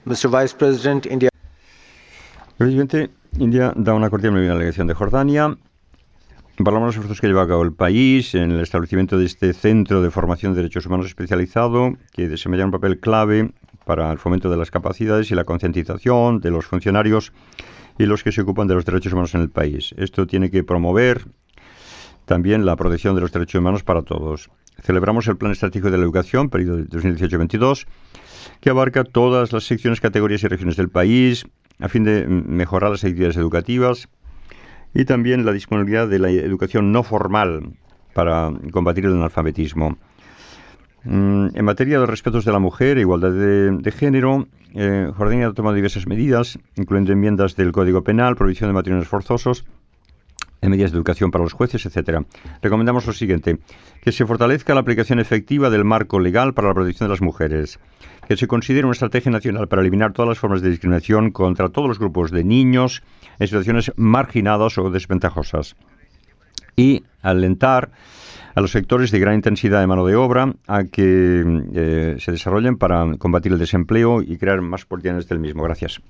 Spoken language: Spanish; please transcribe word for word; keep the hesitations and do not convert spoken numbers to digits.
mister Vice President, India. Presidente, India da una cordial bienvenida a la delegación de Jordania. Valoramos los esfuerzos que lleva a cabo el país en el establecimiento de este centro de formación de derechos humanos especializado, que desempeña un papel clave para el fomento de las capacidades y la concientización de los funcionarios y los que se ocupan de los derechos humanos en el país. Esto tiene que promover también la protección de los derechos humanos para todos. Celebramos el Plan Estratégico de la Educación, periodo de dos mil dieciocho a veintidós, que abarca todas las secciones, categorías y regiones del país, a fin de mejorar las actividades educativas y también la disponibilidad de la educación no formal para combatir el analfabetismo. En materia de respetos de la mujer e igualdad de, de género, eh, Jordania ha tomado diversas medidas, incluyendo enmiendas del Código Penal, prohibición de matrimonios forzosos, medidas de educación para los jueces, etcétera. Recomendamos lo siguiente: que se fortalezca la aplicación efectiva del marco legal para la protección de las mujeres, que se considere una estrategia nacional para eliminar todas las formas de discriminación contra todos los grupos de niños en situaciones marginadas o desventajosas, y alentar a los sectores de gran intensidad de mano de obra a que eh, se desarrollen para combatir el desempleo y crear más oportunidades del mismo. Gracias.